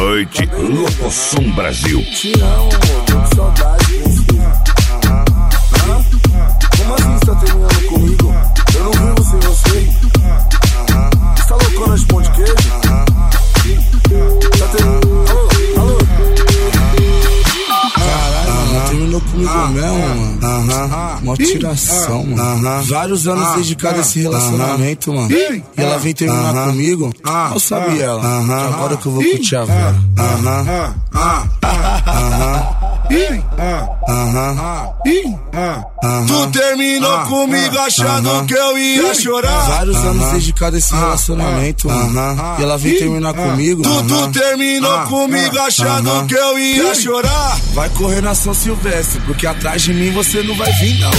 Noite Locoção Brasil. Te amo, tô com saudade de você. Como assim você tá terminando comigo? Eu não vivo sem você. Você tá loucona de pão de queijo? Tá terminando. Alô? Caralho, terminou comigo mesmo, mano. Mó tiração, mano. Vários anos dedicado a esse relacionamento, mano. E ela vem terminar comigo. Mal sabe ela. Agora que eu vou curtir a vela. Tu terminou comigo achando que eu ia chorar. Vários anos dedicado a esse relacionamento, mano. E ela vem terminar comigo. Tu terminou comigo achando que eu ia chorar. Vai correr na São Silvestre, porque atrás de mim você não vai vir, não.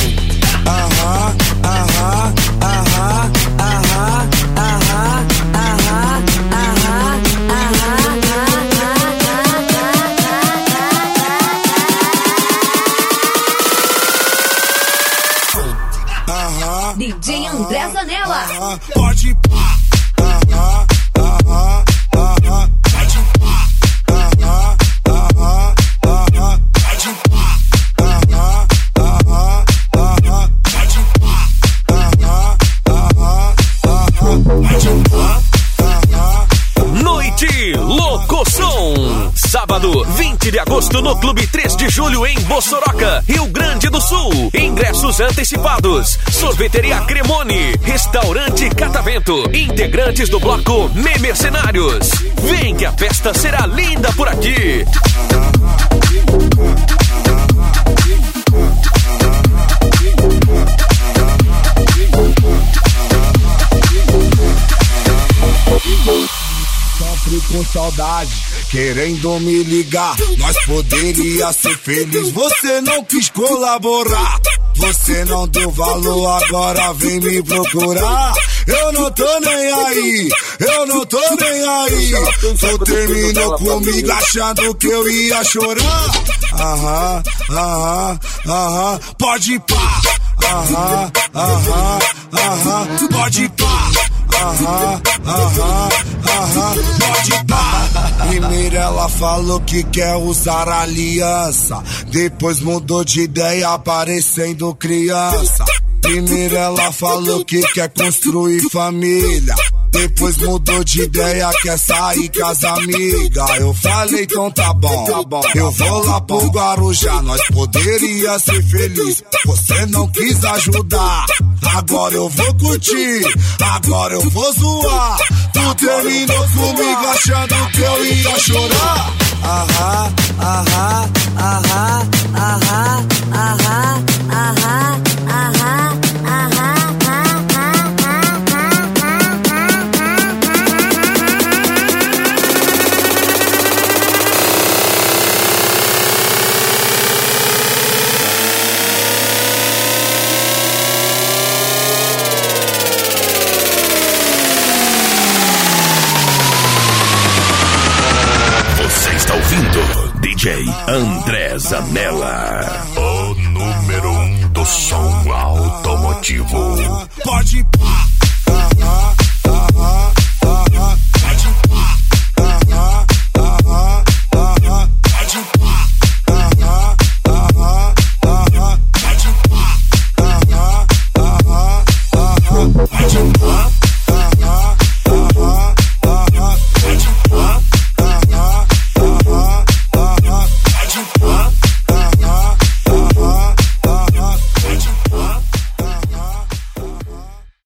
DJ André Zanella. Pode pá. Noite Locoção. Sábado, 20 de agosto no Clube 3 de Julho em Bossoroca, Rio Grande do Sul. Ingressos antecipados. Sorveteria Cremone, Restaurante Catavento, integrantes do bloco Mercenários. Vem que a festa será linda por aqui. Sofre com saudade, querendo me ligar. Nós poderia ser feliz, você não quis colaborar. Você não deu valor, agora vem me procurar. Eu não tô nem aí, eu não tô nem aí. Tu terminou comigo achando que eu ia chorar. Pode pá. Pode pá. Pode pá. Primeiro ela falou que quer usar aliança, depois mudou de ideia parecendo criança. Primeiro ela falou que quer construir família, depois mudou de ideia, quer sair com as amigas. Eu falei, então tá bom, eu vou lá pro Guarujá. Nós poderia ser feliz, você não quis ajudar. Agora eu vou curtir, agora eu vou zoar. Tu terminou comigo achando que eu ia chorar. Você está ouvindo DJ André Zanella, o número 1 do som automotivo. Pode pá.